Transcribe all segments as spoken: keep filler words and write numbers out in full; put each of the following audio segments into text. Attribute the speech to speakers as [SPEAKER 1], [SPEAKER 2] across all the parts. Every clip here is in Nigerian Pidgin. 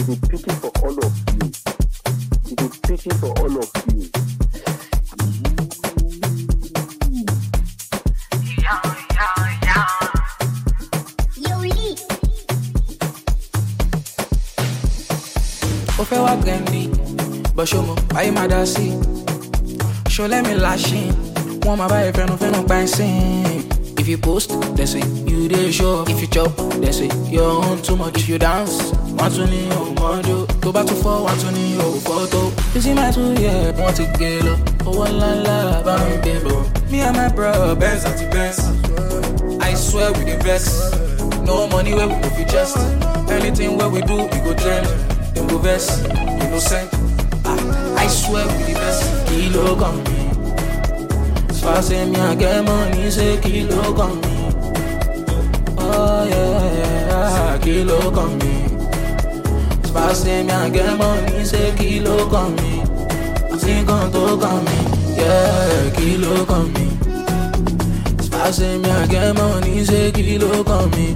[SPEAKER 1] He be speaking for all of you. He be speaking for all of you.
[SPEAKER 2] Ó fẹ́ wá gẹ̀ndì, bọ̀ ṣó mo, báyìí máa dá sí. Ṣó lẹ́mi láṣìn, wọ́n máa bá ẹ fẹ́nu fẹ́nu pa ẹ́ sìn. If you post, they say you dey show. If you chop, they say your own too much. If you dance, want to ní o mọ́jọ́. Tó bá tún fọ́, want to ní o fọ́tò. You see my two year, wọ́n ti gé lọ. Owó ńláńlá bá mi gbé bọ̀. Me and my bro, Benz àti Benz. I swear we dey vex. No money where we go fit just. Anything where we do, we go trend. Dem go vex, innocent. Ah, I swear we the best. Kilo come me. So I say me I get money, say kilo come me. Oh yeah, kilo come me. So I say me I get money, say kilo come me. I think on to come me, yeah, kilo come me. So I say me I get money, say kilo come me.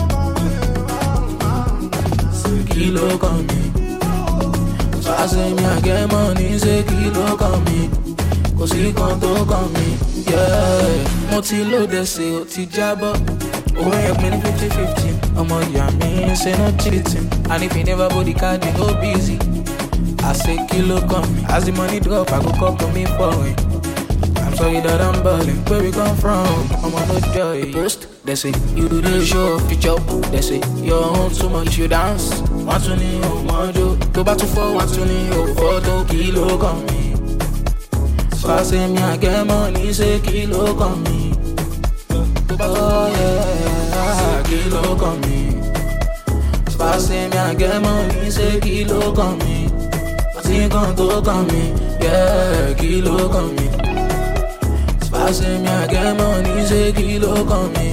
[SPEAKER 2] Kilo come me. So I say me I get money, say kilo come me. Cause he can't talk on me, yeah. Mo ti lóde ṣe o ti jábọ́. Owó yẹn pín ní fifty fifty. Ọmọ ìyá mi ṣe no cheating. And if you never body card, you go busy. I say kilo come me. As the money drop, I go call to me for it. I'm sorry that I'm balling. Where we come from? I'm on no joy. Post, they say you do the show. You chop, they say your own too much. If you dance, want to ní o mọ́jọ́. Tó bá tún fọ́, want to ní o fọ́tò. Kilo come me. So I say me I get money, say kilo come me. Oh yeah, kilo come me. So I say me I get money, say kilo come me. I think on to come me, yeah, kilo come me. So I say me I get money, say kilo come me.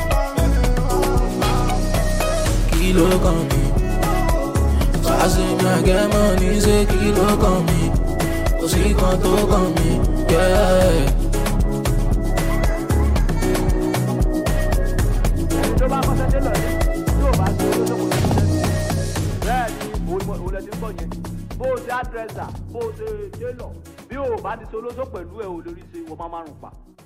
[SPEAKER 2] Kilo come me. So I say me I get money, say kilo come me. Cause he can't talk on me, yeah.
[SPEAKER 3] Bó o ṣe àdírẹ́sà, bó o ṣe tailor, bí o bá ti ṣolóṣó pẹ̀lú ẹ̀ ò lórí ṣe wọ́n máa márùn-ún pa.